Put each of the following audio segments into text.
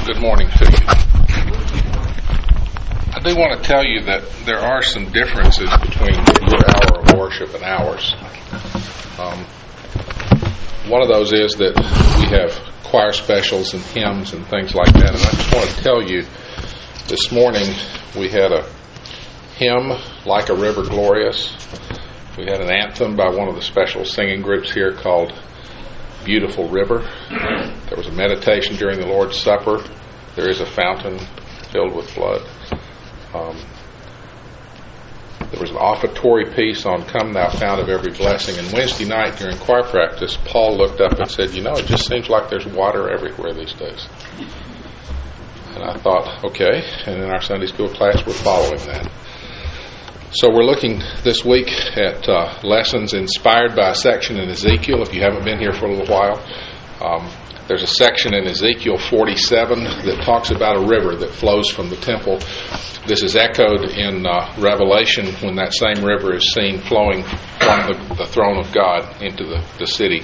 Good morning to you. I do want to tell you that there are some differences between your hour of worship and ours. One of those is that we have choir specials and hymns and things like that. And I just want to tell you, this morning we had a hymn, Like a River Glorious. We had an anthem by one of the special singing groups here called Beautiful River. There was a meditation during the Lord's Supper. There is a fountain filled with blood. There was an offertory piece on Come Thou Fount of Every Blessing. And Wednesday night during choir practice, Paul looked up and said, it just seems like there's water everywhere these days. And I thought, okay. And in our Sunday school class, we're following that. So we're looking this week at lessons inspired by a section in Ezekiel. If you haven't been here for a little while, there's a section in Ezekiel 47 that talks about a river that flows from the temple. This is echoed in Revelation when that same river is seen flowing from the throne of God into the city.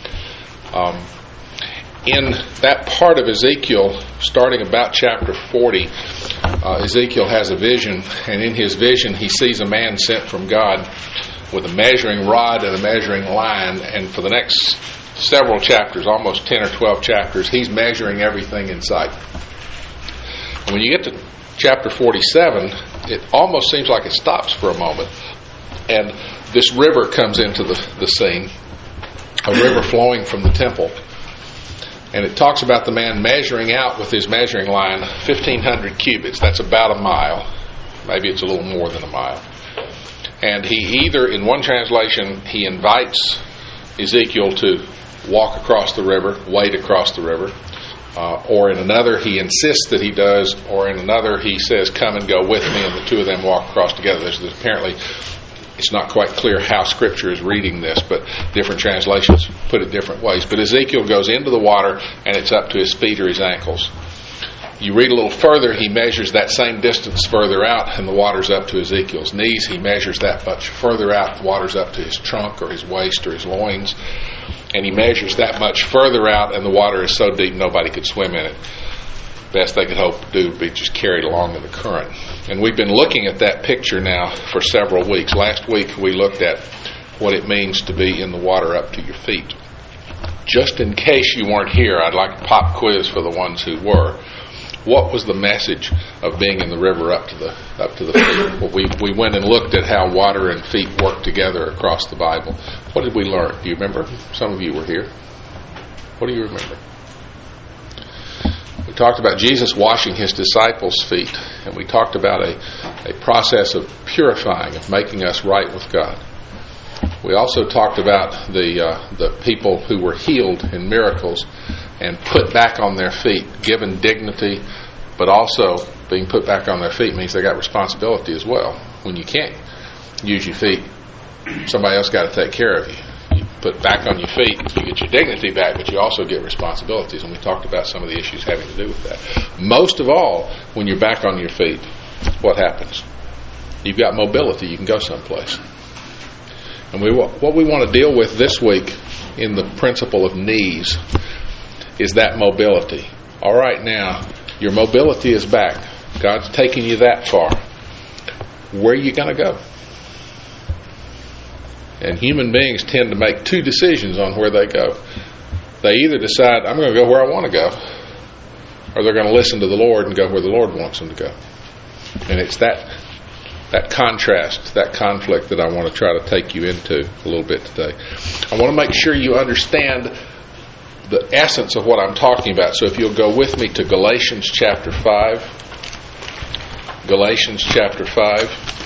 In that part of Ezekiel, starting about chapter 40, Ezekiel has a vision, and in his vision he sees a man sent from God with a measuring rod and a measuring line, and for the next several chapters, almost 10 or 12 chapters, he's measuring everything in sight. And when you get to chapter 47, it almost seems like it stops for a moment, and this river comes into the scene, a river flowing from the temple. And it talks about the man measuring out with his measuring line 1,500 cubits. That's about a mile. Maybe it's a little more than a mile. And he either, in one translation, he invites Ezekiel to walk across the river, wade across the river. Or in another, he insists that he does. Or in another, he says, come and go with me. And the two of them walk across together. There's apparently, it's not quite clear how Scripture is reading this, but different translations put it different ways. But Ezekiel goes into the water, and it's up to his feet or his ankles. You read a little further, he measures that same distance further out, and the water's up to Ezekiel's knees. He measures that much further out, the water's up to his trunk or his waist or his loins. And he measures that much further out, and the water is so deep nobody could swim in it. Best they could hope to do would be just carried along in the current. And we've been looking at that picture now for several weeks. Last week we looked at what it means to be in the water up to your feet. Just in case you weren't here, I'd like a pop quiz for the ones who were. What was the message of being in the river up to the feet? Well, we went and looked at how water and feet work together across the Bible. What did we learn? Do you remember? Some of you were here. What do you remember? We talked about Jesus washing his disciples' feet, and we talked about a process of purifying, of making us right with God. We also talked about the people who were healed in miracles and put back on their feet, given dignity, but also being put back on their feet means they got responsibility as well. When you can't use your feet, somebody else got to take care of you. You put back on your feet, you get your dignity back, but you also get responsibilities, and we talked about some of the issues having to do with that. Most of all, when you're back on your feet, what happens? You've got mobility. You can go someplace. And what we want to deal with this week in the principle of knees is that mobility. All right, now, your mobility is back. God's taking you that far. Where are you going to go? And human beings tend to make two decisions on where they go. They either decide, I'm going to go where I want to go, or they're going to listen to the Lord and go where the Lord wants them to go. And it's that contrast, that conflict that I want to try to take you into a little bit today. I want to make sure you understand the essence of what I'm talking about. So if you'll go with me to Galatians chapter 5. Galatians chapter 5.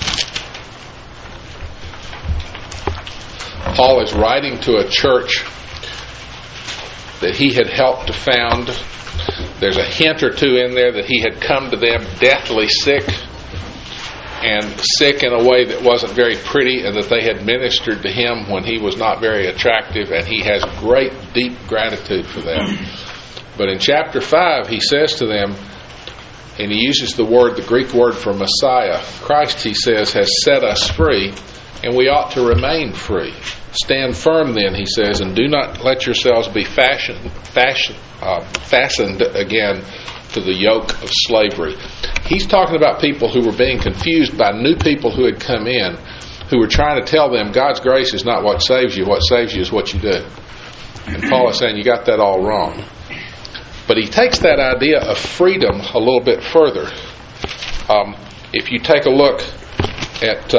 Paul is writing to a church that he had helped to found. There's a hint or two in there that he had come to them deathly sick, and sick in a way that wasn't very pretty, and that they had ministered to him when he was not very attractive, and he has great, deep gratitude for them. But in chapter 5, he says to them, and he uses the Greek word for Messiah. Christ, he says, has set us free, and we ought to remain free. Stand firm then, he says, and do not let yourselves be fastened again to the yoke of slavery. He's talking about people who were being confused by new people who had come in, who were trying to tell them God's grace is not what saves you is what you do. And Paul is saying you got that all wrong. But he takes that idea of freedom a little bit further. If you take a look at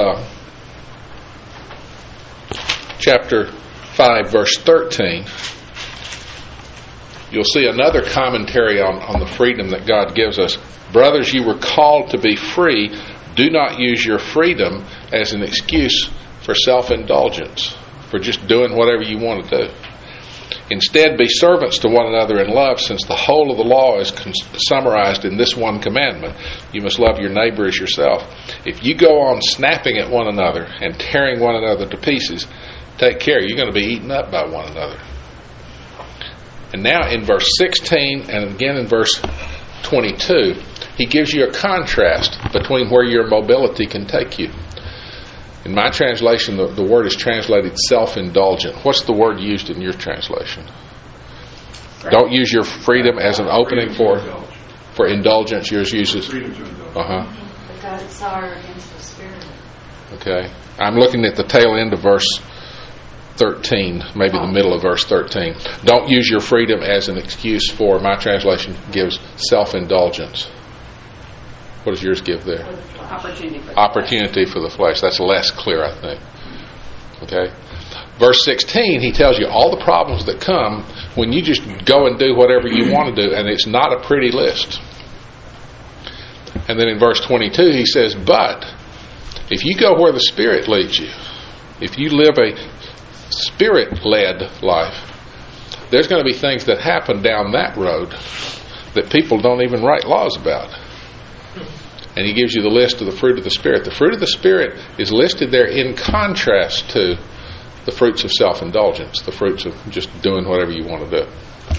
chapter 5, verse 13, you'll see another commentary on the freedom that God gives us. Brothers, you were called to be free. Do not use your freedom as an excuse for self-indulgence, for just doing whatever you want to do. Instead, be servants to one another in love, since the whole of the law is summarized in this one commandment. You must love your neighbor as yourself. If you go on snapping at one another and tearing one another to pieces, take care. You're going to be eaten up by one another. And now in verse 16 and again in verse 22, he gives you a contrast between where your mobility can take you. In my translation, the word is translated self-indulgent. What's the word used in your translation? Don't use your freedom as an opening for indulgence. Yours uses... But God is sorry against the Spirit. Okay. I'm looking at the tail end of verse 13, maybe the middle of verse 13. Don't use your freedom as an excuse for, my translation gives self-indulgence. What does yours give there? Opportunity for the flesh. That's less clear, I think. Okay? Verse 16, he tells you all the problems that come when you just go and do whatever you want to do, and it's not a pretty list. And then in verse 22, he says, but if you go where the Spirit leads you, if you live a Spirit-led life, there's going to be things that happen down that road that people don't even write laws about. And he gives you the list of the fruit of the Spirit. The fruit of the Spirit is listed there in contrast to the fruits of self-indulgence, the fruits of just doing whatever you want to do.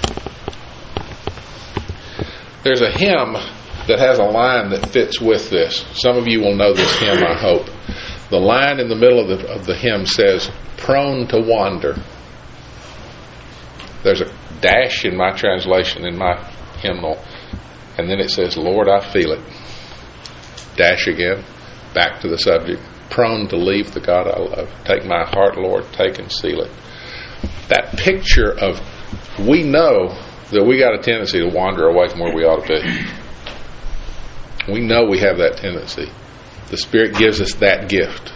There's a hymn that has a line that fits with this. Some of you will know this hymn, I hope. The line in the middle of the hymn says, prone to wander. There's a dash in my translation, in my hymnal, and then it says, Lord, I feel it. Dash again, back to the subject. Prone to leave the God I love. Take my heart, Lord, take and seal it. That picture of, we know that we got a tendency to wander away from where we ought to be. We know we have that tendency. The Spirit gives us that gift.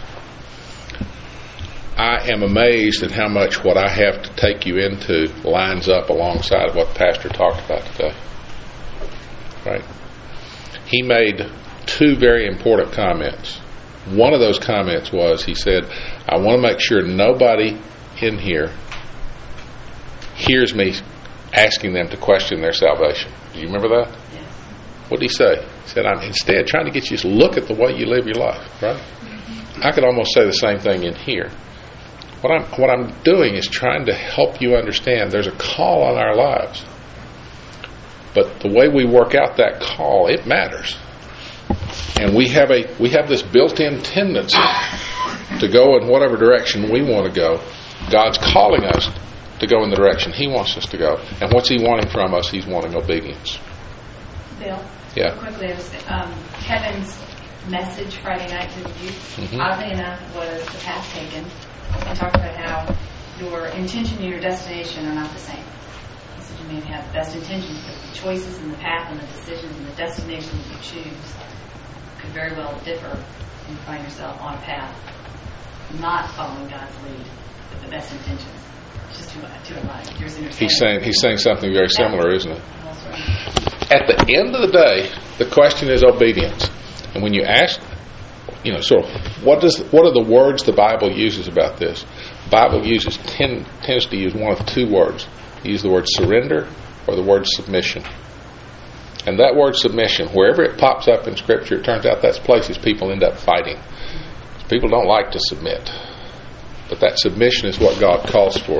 I am amazed at how much what I have to take you into lines up alongside of what the pastor talked about today. Right? He made two very important comments. One of those comments was, he said, I want to make sure nobody in here hears me asking them to question their salvation. Do you remember that? Yes. What did he say? He said, I'm instead trying to get you to look at the way you live your life, right? I could almost say the same thing in here. What I'm doing is trying to help you understand there's a call on our lives. But the way we work out that call, it matters. And we have this built-in tendency to go in whatever direction we want to go. God's calling us to go in the direction He wants us to go. And what's He wanting from us? He's wanting obedience. Bill? Yeah. Quickly, Kevin's message Friday night to the youth, oddly enough, was the path taken, and talked about how your intention and your destination are not the same. He said you may have the best intentions, but the choices and the path and the decisions and the destination that you choose could very well differ, and you find yourself on a path not following God's lead with the best intentions. It's just too alike. He's saying something very similar, isn't it? At the end of the day, the question is obedience. And when you ask, so what are the words the Bible uses about this? The Bible tends to use one of two words. You use the word surrender or the word submission. And that word submission, wherever it pops up in Scripture, it turns out that's places people end up fighting. People don't like to submit. But that submission is what God calls for.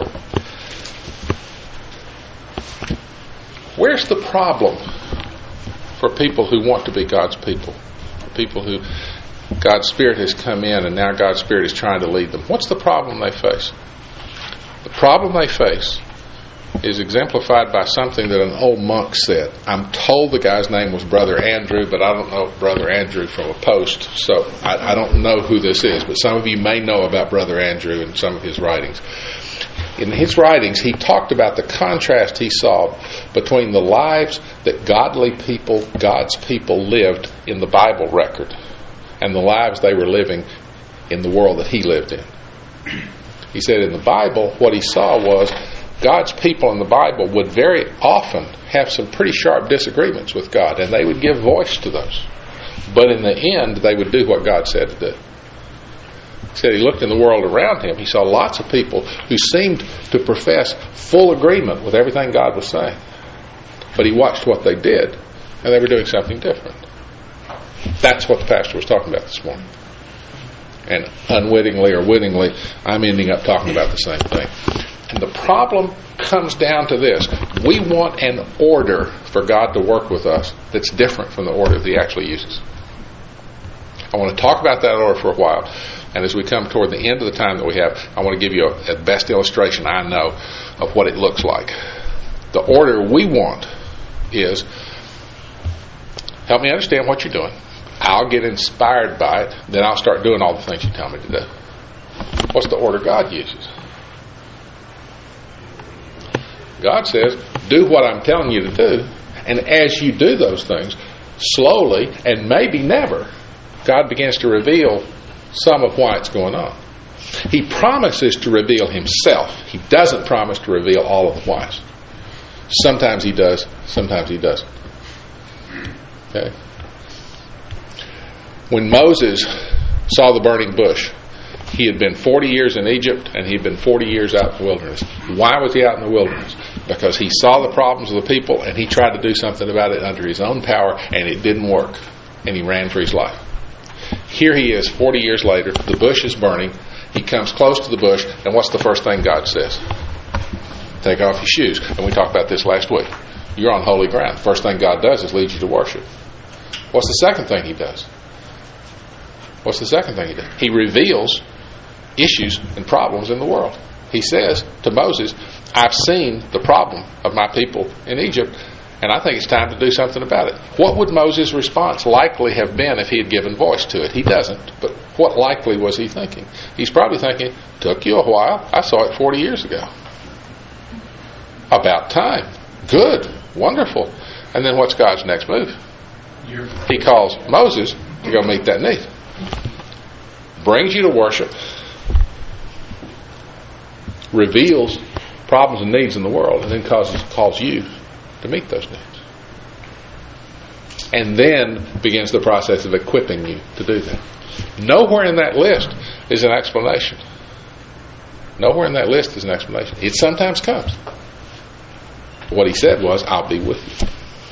Where's the problem for people who want to be God's people? For people who God's Spirit has come in and now God's Spirit is trying to lead them. What's the problem they face? The problem they face is exemplified by something that an old monk said. I'm told the guy's name was Brother Andrew, but I don't know Brother Andrew from a post, so I don't know who this is, but some of you may know about Brother Andrew in some of his writings. In his writings, he talked about the contrast he saw between the lives that godly people, God's people, lived in the Bible record and the lives they were living in the world that he lived in. He said in the Bible, what he saw was God's people in the Bible would very often have some pretty sharp disagreements with God, and they would give voice to those. But in the end, they would do what God said to do. He said he looked in the world around him. He saw lots of people who seemed to profess full agreement with everything God was saying. But he watched what they did, and they were doing something different. That's what the pastor was talking about this morning. And unwittingly or wittingly, I'm ending up talking about the same thing. And the problem comes down to this. We want an order for God to work with us that's different from the order that he actually uses. I want to talk about that order for a while. And as we come toward the end of the time that we have, I want to give you a best illustration I know of what it looks like. The order we want is, help me understand what you're doing. I'll get inspired by it. Then I'll start doing all the things you tell me to do. What's the order God uses? God says, do what I'm telling you to do. And as you do those things, slowly and maybe never, God begins to reveal some of why it's going on. He promises to reveal himself. He doesn't promise to reveal all of the whys. Sometimes he does, sometimes he doesn't. Okay? When Moses saw the burning bush, he had been 40 years in Egypt and he'd been 40 years out in the wilderness. Why was he out in the wilderness? Because he saw the problems of the people and he tried to do something about it under his own power, and it didn't work, and he ran for his life. Here he is 40 years later. The bush is burning. He comes close to the bush, and what's the first thing God says? Take off your shoes. And we talked about this last week. You're on holy ground. The first thing God does is lead you to worship. What's the second thing he does? What's the second thing he does? He reveals issues and problems in the world. He says to Moses, I've seen the problem of my people in Egypt, and I think it's time to do something about it. What would Moses' response likely have been if he had given voice to it? He doesn't, but what likely was he thinking? He's probably thinking, took you a while. I saw it 40 years ago. About time. Good. Wonderful. And then what's God's next move? He calls Moses to go meet that need. Brings you to worship. Reveals problems and needs in the world, and then calls you to meet those needs. And then begins the process of equipping you to do that. Nowhere in that list is an explanation. Nowhere in that list is an explanation. It sometimes comes. What he said was, I'll be with you.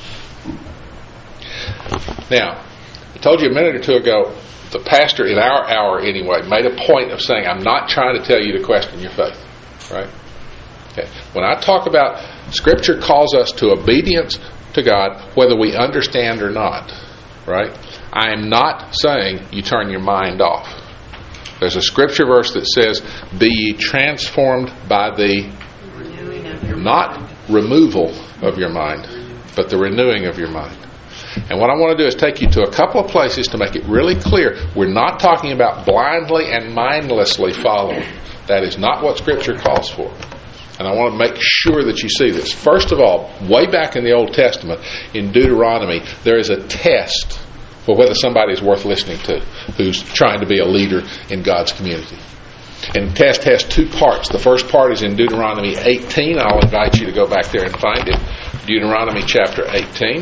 Now, I told you a minute or two ago, the pastor in our hour anyway made a point of saying, I'm not trying to tell you to question your faith. Right? Okay. When I talk about Scripture calls us to obedience to God, whether we understand or not. Right? I am not saying you turn your mind off. There's a Scripture verse that says, be ye transformed by the not removal of your mind, but the renewing of your mind. And what I want to do is take you to a couple of places to make it really clear. We're not talking about blindly and mindlessly following. That is not what Scripture calls for. And I want to make sure that you see this. First of all, way back in the Old Testament, in Deuteronomy, there is a test for whether somebody is worth listening to who's trying to be a leader in God's community. And the test has two parts. The first part is in Deuteronomy 18. I'll invite you to go back there and find it. Deuteronomy chapter 18.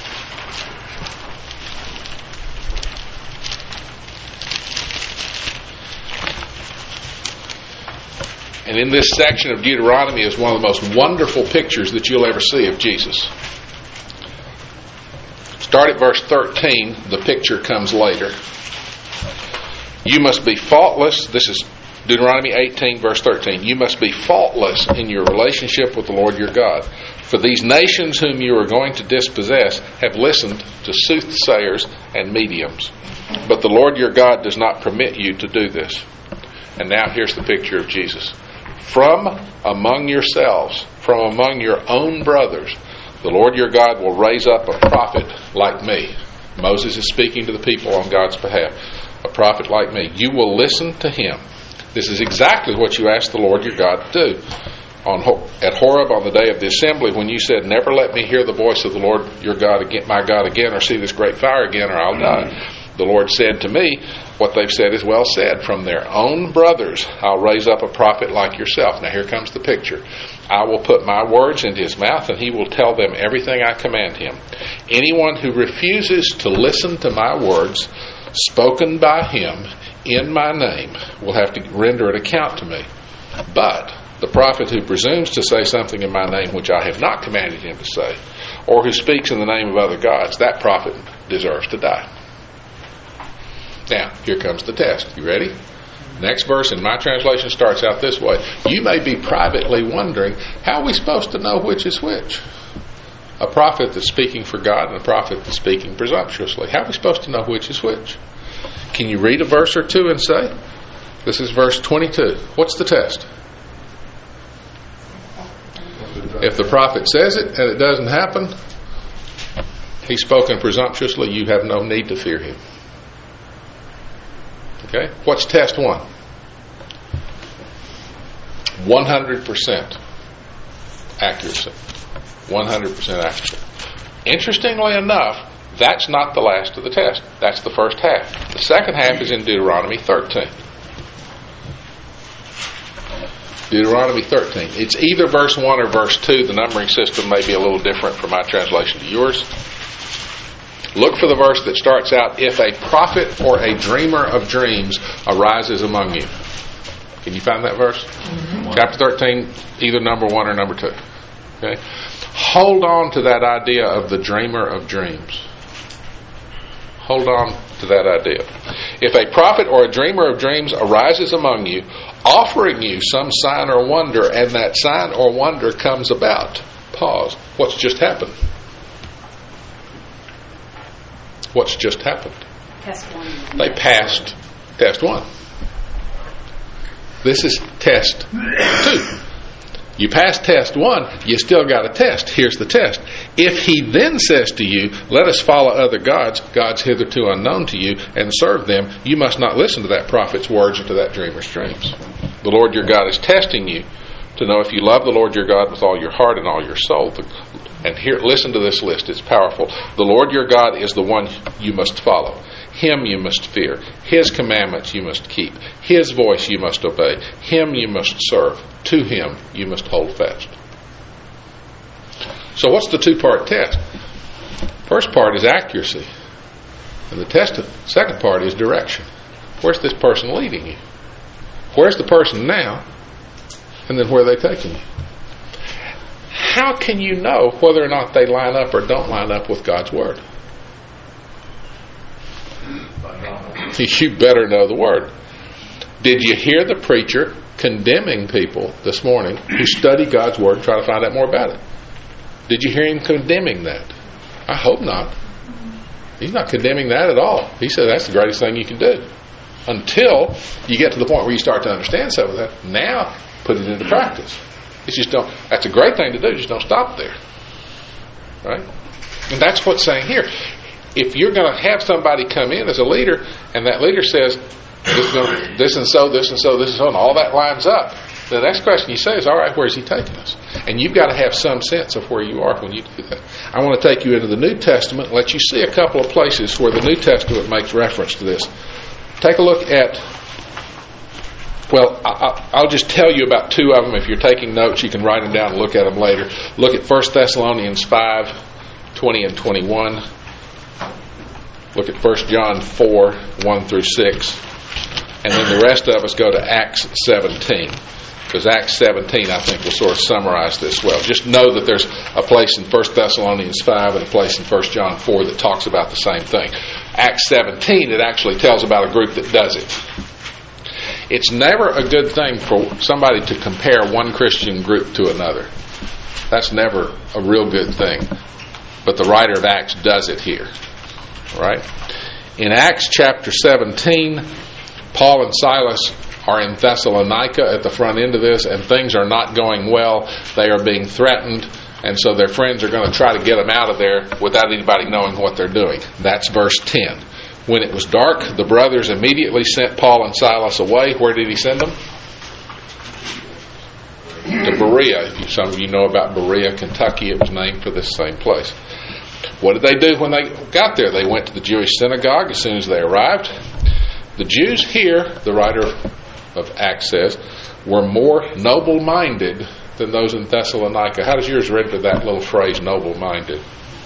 And in this section of Deuteronomy is one of the most wonderful pictures that you'll ever see of Jesus. Start at verse 13. The picture comes later. You must be faultless. This is Deuteronomy 18, verse 13. You must be faultless in your relationship with the Lord your God. For these nations whom you are going to dispossess have listened to soothsayers and mediums. But the Lord your God does not permit you to do this. And now here's the picture of Jesus. from among yourselves, from among your own brothers, the Lord your God will raise up a prophet like me. Moses is speaking to the people on God's behalf. A prophet like me. You will listen to him. This is exactly what you asked the Lord your God to do. At Horeb on the day of the assembly, when you said, never let me hear the voice of the Lord your God again, my God again, or see this great fire again, or I'll die. The Lord said to me, what they've said is well said. From their own brothers, I'll raise up a prophet like yourself. Now here comes the picture. I will put my words into his mouth, and he will tell them everything I command him. Anyone who refuses to listen to my words, spoken by him in my name, will have to render an account to me. But the prophet who presumes to say something in my name which I have not commanded him to say, or who speaks in the name of other gods, that prophet deserves to die. Now, here comes the test. You ready? Next verse in my translation starts out this way. You may be privately wondering, how are we supposed to know which is which? A prophet that's speaking for God and a prophet that's speaking presumptuously. How are we supposed to know which is which? Can you read a verse or two and say? This is verse 22. What's the test? If the prophet says it and it doesn't happen, he's spoken presumptuously. You have no need to fear him. Okay? What's test 1? 100% accuracy. 100% accuracy. Interestingly enough, that's not the last of the test. That's the first half. The second half is in Deuteronomy 13. Deuteronomy 13. It's either verse 1 or verse 2. The numbering system may be a little different from my translation to yours. Look for the verse that starts out, if a prophet or a dreamer of dreams arises among you. Can you find that verse? Mm-hmm. Chapter 13, either number 1 or number 2. Okay? Hold on to that idea of the dreamer of dreams. Hold on to that idea. If a prophet or a dreamer of dreams arises among you, offering you some sign or wonder, and that sign or wonder comes about. Pause. What's just happened? What's just happened? Test 1. They passed test 1. This is test 2. You passed test 1, you still got a test. Here's the test. If he then says to you, let us follow other gods, gods hitherto unknown to you, and serve them, you must not listen to that prophet's words or to that dreamer's dreams. The Lord your God is testing you to know if you love the Lord your God with all your heart and all your soul. And here, listen to this list. It's powerful. The Lord your God is the one you must follow. Him you must fear. His commandments you must keep. His voice you must obey. Him you must serve. To him you must hold fast. So what's the 2-part test? First part is accuracy. And the second part is direction. Where's this person leading you? Where's the person now? And then where are they taking you? How can you know whether or not they line up or don't line up with God's Word? You better know the Word. Did you hear the preacher condemning people this morning who study God's Word and try to find out more about it? Did you hear him condemning that? I hope not. He's not condemning that at all. He said that's the greatest thing you can do. Until you get to the point where you start to understand some of that. Now, put it into practice. It's just don't. That's a great thing to do. Just don't stop there. Right? And that's what's saying here. If you're going to have somebody come in as a leader, and that leader says, this and so, this and so, this and so, and all that lines up, the next question you say is, all right, where's he taking us? And you've got to have some sense of where you are when you do that. I want to take you into the New Testament and let you see a couple of places where the New Testament makes reference to this. Take a look at, well, I'll just tell you about 2 of them. If you're taking notes, you can write them down and look at them later. Look at 1 Thessalonians 5, 20 and 21. Look at 1 John 4, 1 through 6. And then the rest of us go to Acts 17. Because Acts 17, I think, will sort of summarize this well. Just know that there's a place in 1 Thessalonians 5 and a place in 1 John 4 that talks about the same thing. Acts 17, it actually tells about a group that does it. It's never a good thing for somebody to compare one Christian group to another. That's never a real good thing. But the writer of Acts does it here. Right? In Acts chapter 17, Paul and Silas are in Thessalonica at the front end of this, and things are not going well. They are being threatened, and so their friends are going to try to get them out of there without anybody knowing what they're doing. That's verse 10. When it was dark, the brothers immediately sent Paul and Silas away. Where did he send them? To Berea. Some of you know about Berea, Kentucky. It was named for this same place. What did they do when they got there? They went to the Jewish synagogue as soon as they arrived. The Jews here, the writer of Acts says, were more noble-minded than those in Thessalonica. How does yours render that little phrase, noble-minded?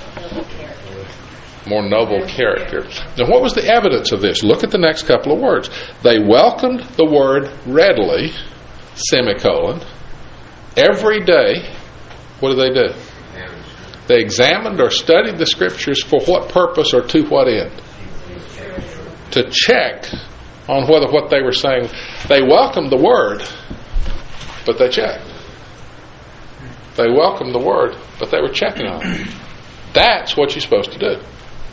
More noble character. Now, what was the evidence of this? Look at the next couple of words. They welcomed the word readily, semicolon, every day. What did they do? They examined or studied the Scriptures for what purpose or to what end? To check on whether what they were saying. They welcomed the Word, but they checked. They welcomed the Word, but they were checking on it. That's what you're supposed to do.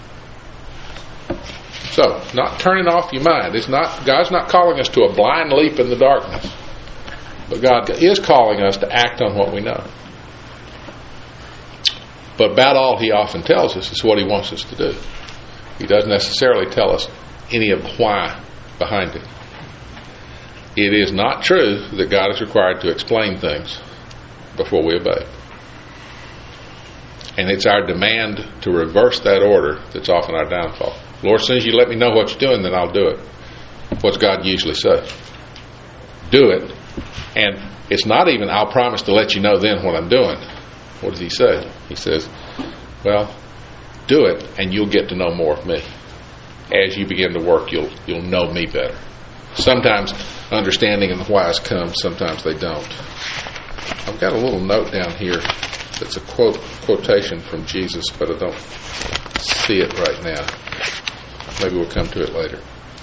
So, not turning off your mind. God's not calling us to a blind leap in the darkness. But God is calling us to act on what we know. But about all He often tells us is what He wants us to do. He doesn't necessarily tell us any of the why behind it. It is not true that God is required to explain things before we obey. And it's our demand to reverse that order that's often our downfall. Lord, as soon as you let me know what you're doing, then I'll do it. What's God usually say? Do it. And it's not even, I'll promise to let you know then what I'm doing. What does He say? He says, well, do it and you'll get to know more of me. As you begin to work, you'll know me better. Sometimes understanding and the whys come, sometimes they don't. I've got a little note down here that's a quotation from Jesus, but I don't see it right now. Maybe we'll come to it later.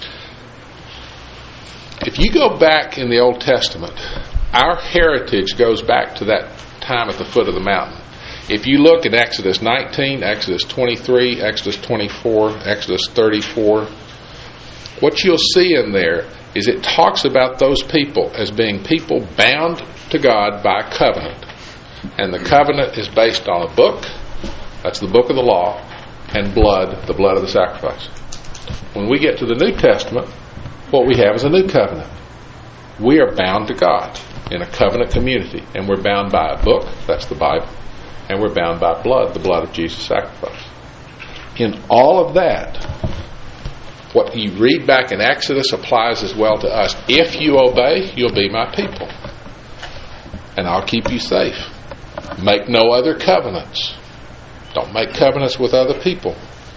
If you go back in the Old Testament, our heritage goes back to that time at the foot of the mountain. If you look at Exodus 19, Exodus 23, Exodus 24, Exodus 34, what you'll see in there is it talks about those people as being people bound to God by a covenant. And the covenant is based on a book, that's the book of the law, and blood, the blood of the sacrifice. When we get to the New Testament, what we have is a new covenant. We are bound to God in a covenant community, and we're bound by a book, that's the Bible, and we're bound by blood, the blood of Jesus' sacrifice. In all of that, what you read back in Exodus applies as well to us. If you obey, you'll be my people, and I'll keep you safe. Make no other covenants. Don't make covenants with other people.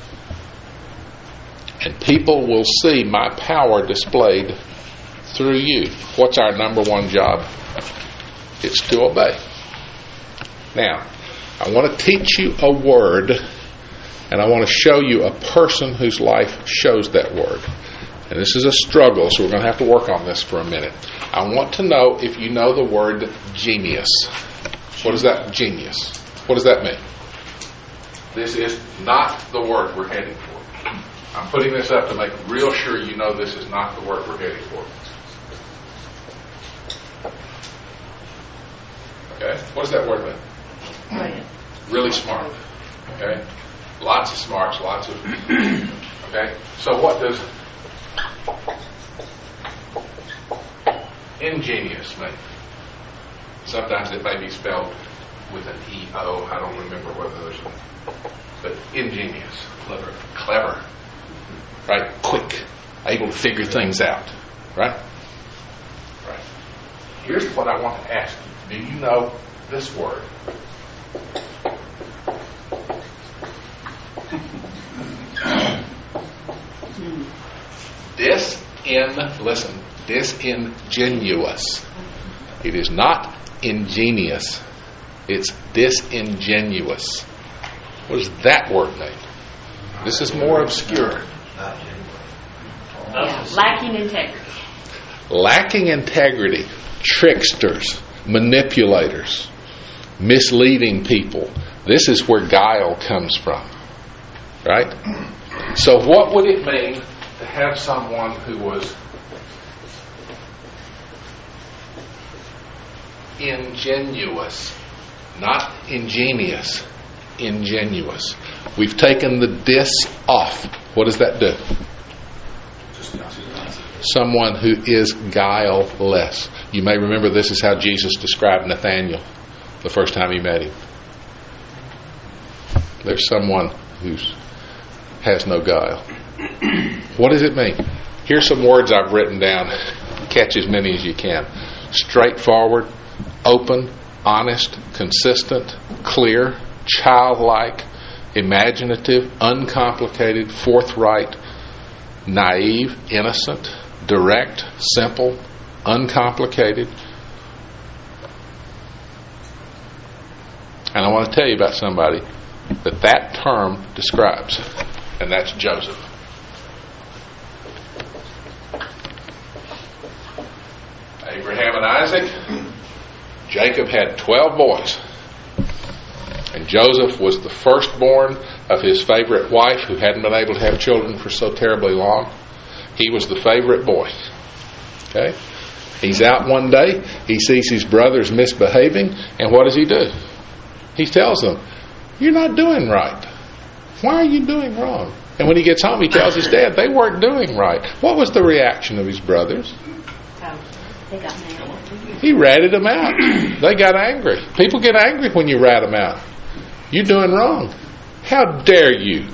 And people will see my power displayed through you. What's our number one job? It's to obey. Now, I want to teach you a word, and I want to show you a person whose life shows that word. And this is a struggle, so we're going to have to work on this for a minute. I want to know if you know the word genius. What is that, genius? What does that mean? This is not the word we're heading for. I'm putting this up to make real sure you know this is not the word we're heading for. Okay? What does that word mean? Brilliant. Really smart. Okay? Lots of smarts, lots of... Okay? So what does ingenious mean? Sometimes it may be spelled with an E-O. I don't remember whether there's a... But ingenious. Clever. Right? Quick. Able to figure things out. Right? Right. Here's what I want to ask you. Do you know this word? Disingenuous. It is not ingenious. It's disingenuous. What does that word mean? This is more obscure. Lacking integrity. Lacking integrity. Tricksters. Manipulators. Misleading people. This is where guile comes from. Right? So what would it mean to have someone who was ingenuous. Not ingenious. Ingenuous. We've taken the dis off. What does that do? Someone who is guileless. You may remember this is how Jesus described Nathanael the first time he met him. There's someone who has no guile. What does it mean? Here's some words I've written down. Catch as many as you can. Straightforward, open, honest, consistent, clear, childlike, imaginative, uncomplicated, forthright, naive, innocent, direct, simple, uncomplicated. And I want to tell you about somebody that term describes, and that's Joseph. Abraham and Isaac. Jacob had 12 boys. And Joseph was the firstborn of his favorite wife who hadn't been able to have children for so terribly long. He was the favorite boy. Okay? He's out one day. He sees his brothers misbehaving. And what does he do? He tells them, "You're not doing right. Why are you doing wrong?" And when he gets home, he tells his dad, "They weren't doing right." What was the reaction of his brothers? They got mad. He ratted them out. They got angry. People get angry when you rat them out. You're doing wrong. How dare you?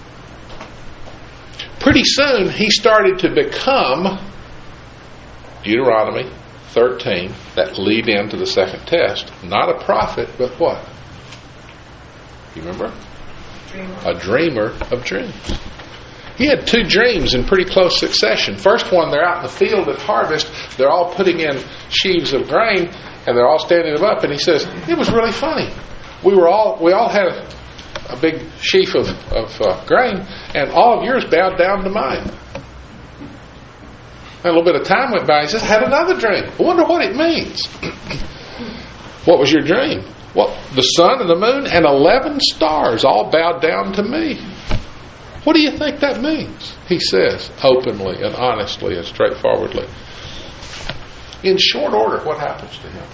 Pretty soon, he started to become Deuteronomy 13, that lead into the second test. Not a prophet, but what? You remember? A dreamer of dreams. He had 2 dreams in pretty close succession. First one, they're out in the field at harvest. They're all putting in sheaves of grain, and they're all standing them up. And he says, "It was really funny. We all had a big sheaf of grain, and all of yours bowed down to mine." And a little bit of time went by. He says, "I had another dream. I wonder what it means." "What was your dream?" "Well, the sun and the moon and 11 stars all bowed down to me." "What do you think that means?" He says, openly and honestly and straightforwardly. In short order, what happens to him?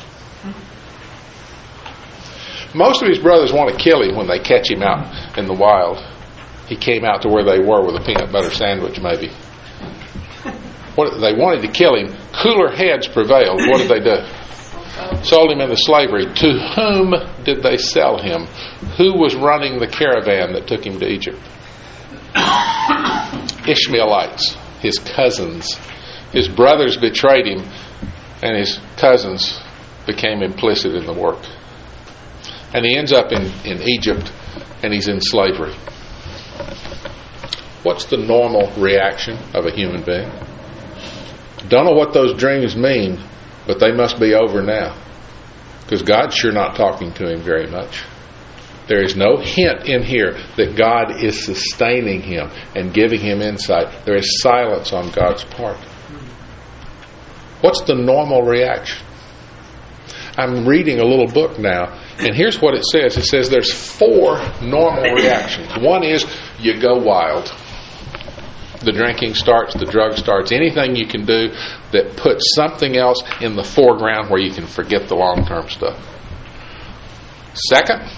Most of his brothers want to kill him when they catch him out in the wild. He came out to where they were with a peanut butter sandwich, maybe. They wanted to kill him. Cooler heads prevailed. What did they do? Sold him into slavery. To whom did they sell him? Who was running the caravan that took him to Egypt? Ishmaelites, his cousins. His brothers betrayed him, and his cousins became implicit in the work. And he ends up in Egypt, and he's in slavery. What's the normal reaction of a human being? Don't know what those dreams mean, but they must be over now, because God's sure not talking to him very much. There is no hint in here that God is sustaining him and giving him insight. There is silence on God's part. What's the normal reaction? I'm reading a little book now, and here's what it says. It says there's 4 normal reactions. One is you go wild. The drinking starts, the drug starts, anything you can do that puts something else in the foreground where you can forget the long-term stuff. Second,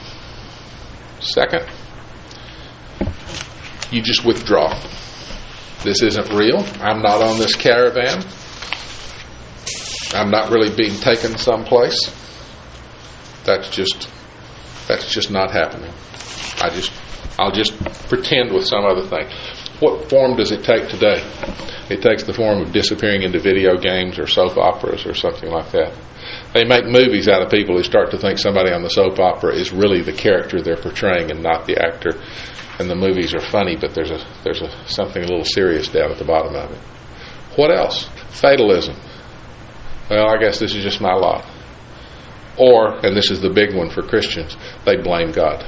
you just withdraw. This isn't real. I'm not on this caravan. I'm not really being taken someplace. That's just not happening. I'll just pretend with some other thing. What form does it take today? It takes the form of disappearing into video games or soap operas or something like that. They make movies out of people who start to think somebody on the soap opera is really the character they're portraying and not the actor. And the movies are funny, but there's something a little serious down at the bottom of it. What else? Fatalism. Well, I guess this is just my lot. Or, and this is the big one for Christians, they blame God.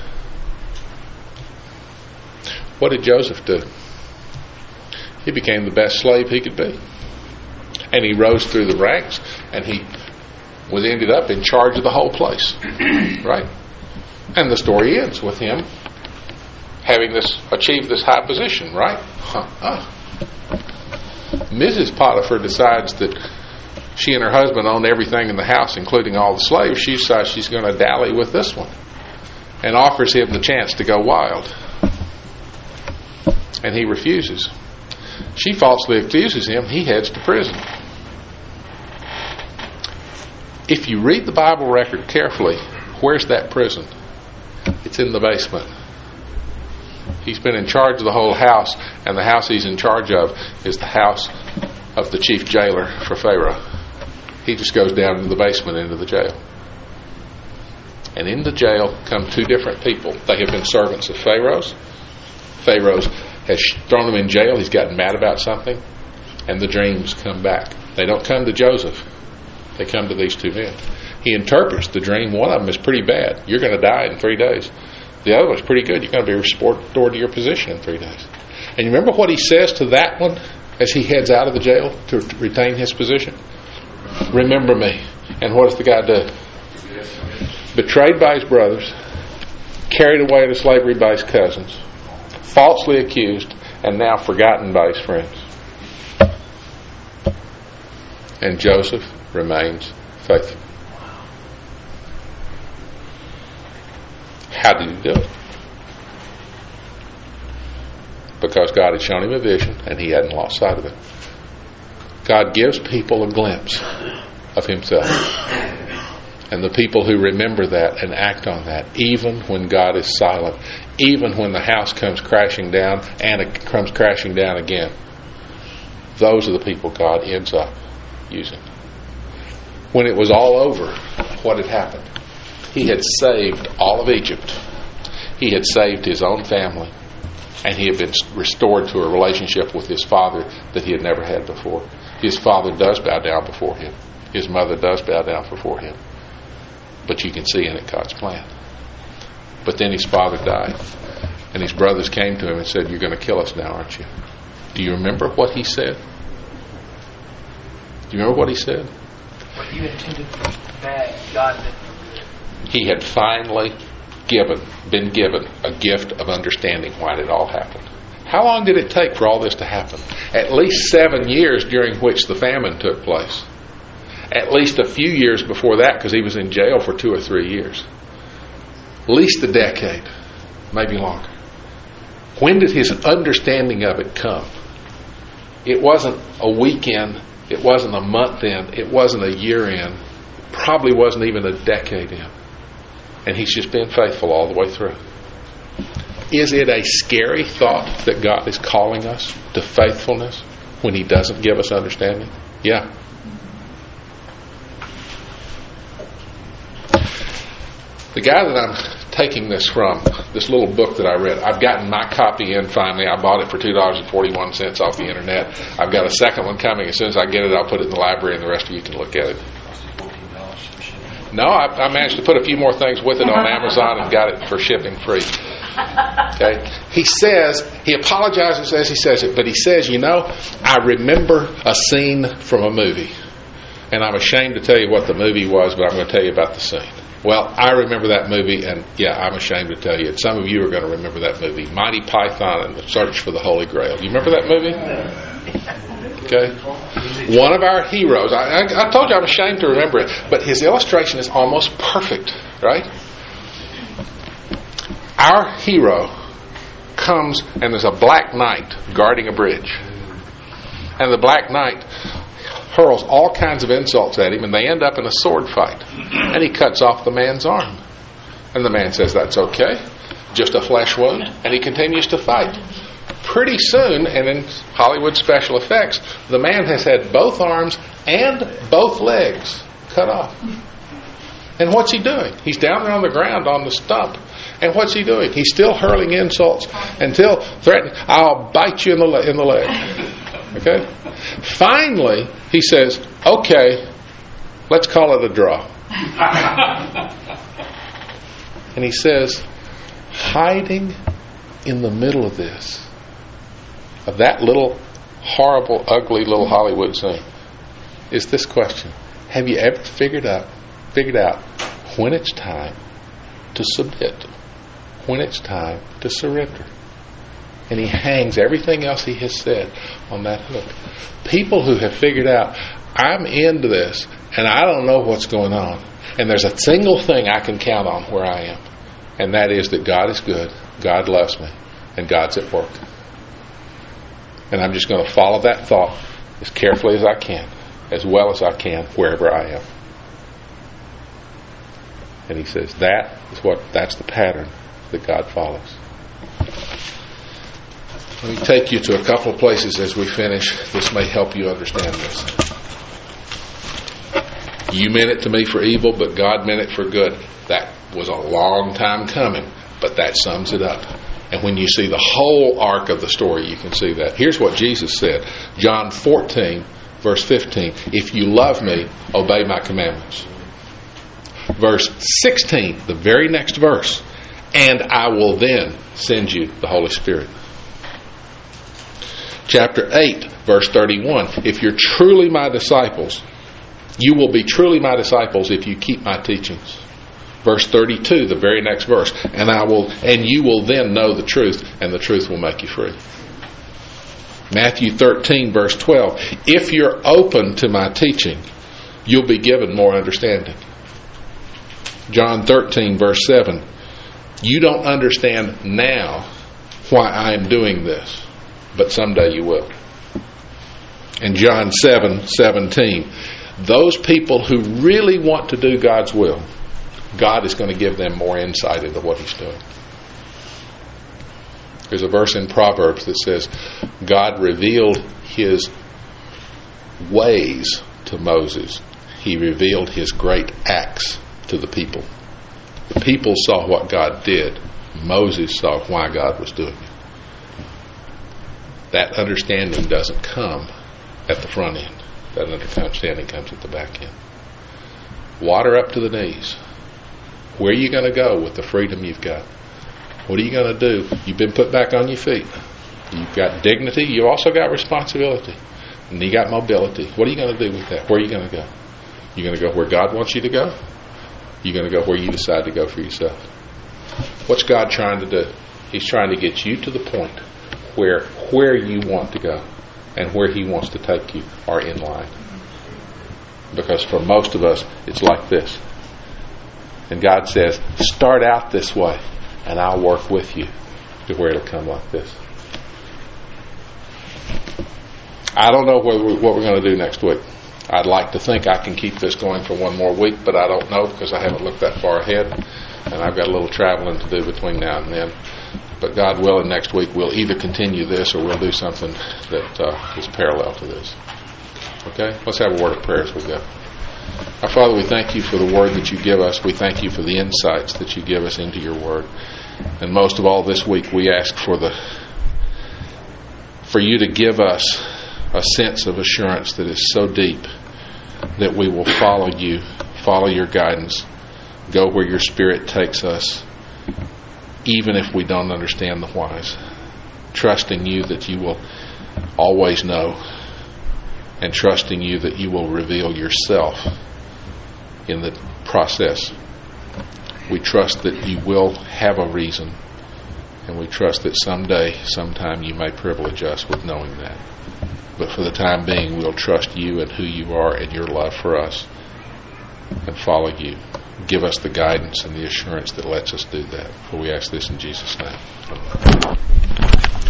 What did Joseph do? He became the best slave he could be. And he rose through the ranks, and he ended up in charge of the whole place. Right? And the story ends with him having achieved this high position, right? Mrs. Potiphar decides that She and her husband owned everything in the house, including all the slaves. She decides she's going to dally with this one and offers him the chance to go wild. And he refuses. She falsely accuses him. He heads to prison. If you read the Bible record carefully, where's that prison? It's in the basement. He's been in charge of the whole house, and the house he's in charge of is the house of the chief jailer for Pharaoh. He just goes down into the basement into the jail. And in the jail come two different people. They have been servants of Pharaoh's. Pharaoh's has thrown them in jail. He's gotten mad about something. And the dreams come back. They don't come to Joseph. They come to these two men. He interprets the dream. One of them is pretty bad. You're going to die in 3 days. The other one's pretty good. You're going to be restored to your position in 3 days. And you remember what he says to that one as he heads out of the jail to retain his position? Remember me. And what does the guy do? Betrayed by his brothers, carried away into slavery by his cousins, falsely accused, and now forgotten by his friends. And Joseph remains faithful. How did he do it? Because God had shown him a vision and he hadn't lost sight of it. God gives people a glimpse of himself. And the people who remember that and act on that, even when God is silent, even when the house comes crashing down and it comes crashing down again, those are the people God ends up using. When it was all over, what had happened? He had saved all of Egypt. He had saved his own family. And he had been restored to a relationship with his father that he had never had before. His father does bow down before him. His mother does bow down before him. But you can see in it God's plan. But then his father died. And his brothers came to him and said, "You're going to kill us now, aren't you?" Do you remember what he said? Do you remember what he said? What you intended for bad, God did. He had finally been given a gift of understanding why it all happened. How long did it take for all this to happen? At least 7 years, during which the famine took place. At least a few years before that, because he was in jail for 2 or 3 years. At least a decade, maybe longer. When did his understanding of it come? It wasn't a weekend. It wasn't a month in. It wasn't a year in. Probably wasn't even a decade in. And he's just been faithful all the way through. Is it a scary thought that God is calling us to faithfulness when he doesn't give us understanding? Yeah. The guy that I'm taking this from, this little book that I read, I've gotten my copy in finally. I bought it for $2.41 off the internet. I've got a second one coming. As soon as I get it, I'll put it in the library and the rest of you can look at it. No, I managed to put a few more things with it on Amazon and got it for shipping free. Okay. He apologizes as he says it, but he says, I remember a scene from a movie. And I'm ashamed to tell you what the movie was, but I'm going to tell you about the scene. Well, I remember that movie, and yeah, I'm ashamed to tell you it. Some of you are going to remember that movie, Monty Python and the Search for the Holy Grail. You remember that movie? Okay. One of our heroes, I told you I'm ashamed to remember it, but his illustration is almost perfect, right? Our hero comes, and there's a black knight guarding a bridge. And the black knight hurls all kinds of insults at him, and they end up in a sword fight. And he cuts off the man's arm. And the man says, "That's okay. Just a flesh wound." And he continues to fight. Pretty soon, and in Hollywood special effects, the man has had both arms and both legs cut off. And what's he doing? He's down there on the ground on the stump. And what's he doing? He's still hurling insults until threatening, "I'll bite you in the leg." Okay? Finally, he says, "Okay, let's call it a draw." And he says, hiding in the middle of this, of that little horrible, ugly little Hollywood scene, is this question: have you ever figured out when it's time to submit, when it's time to surrender? And he hangs everything else he has said on that hook. People who have figured out, I'm into this, and I don't know what's going on. And there's a single thing I can count on where I am, and that is that God is good, God loves me, and God's at work. And I'm just going to follow that thought as carefully as I can, as well as I can, wherever I am. And he says that's the pattern that God follows. Let me take you to a couple of places as we finish. This may help you understand this. You meant it to me for evil, but God meant it for good. That was a long time coming, but that sums it up. And when you see the whole arc of the story, you can see that. Here's what Jesus said. John 14, verse 15. If you love me, obey my commandments. Verse 16, the very next verse. And I will then send you the Holy Spirit. Chapter 8, verse 31. If you're truly my disciples, you will be truly my disciples if you keep my teachings. Verse 32, the very next verse. And you will then know the truth, and the truth will make you free. Matthew 13, verse 12. If you're open to my teaching, you'll be given more understanding. John 13, verse 7. You don't understand now why I am doing this, but someday you will. And John 7:17. Those people who really want to do God's will, God is going to give them more insight into what He's doing. There's a verse in Proverbs that says, God revealed His ways to Moses. He revealed His great acts to the people. The people saw what God did. Moses saw why God was doing it. That understanding doesn't come at the front end. That understanding comes at the back end. Water up to the knees. Where are you going to go with the freedom you've got? What are you going to do? You've been put back on your feet. You've got dignity. You also got responsibility. And you got mobility. What are you going to do with that? Where are you going to go? You're going to go where God wants you to go? You're going to go where you decide to go for yourself? What's God trying to do? He's trying to get you to the point where you want to go and where He wants to take you are in line. Because for most of us, it's like this. And God says, start out this way, and I'll work with you to where it'll come like this. I don't know what we're going to do next week. I'd like to think I can keep this going for one more week, but I don't know because I haven't looked that far ahead, and I've got a little traveling to do between now and then. But God willing, next week we'll either continue this or we'll do something that is parallel to this. Okay? Let's have a word of prayer as we go. Our Father, we thank you for the word that you give us. We thank you for the insights that you give us into your word. And most of all this week we ask for you to give us a sense of assurance that is so deep that we will follow you, follow your guidance, go where your Spirit takes us, even if we don't understand the whys, trusting you that you will always know, and trusting you that you will reveal yourself in the process. We trust that you will have a reason, and we trust that sometime you may privilege us with knowing that. But for the time being, we'll trust you and who you are and your love for us and follow you. Give us the guidance and the assurance that lets us do that. For we ask this in Jesus' name. Amen.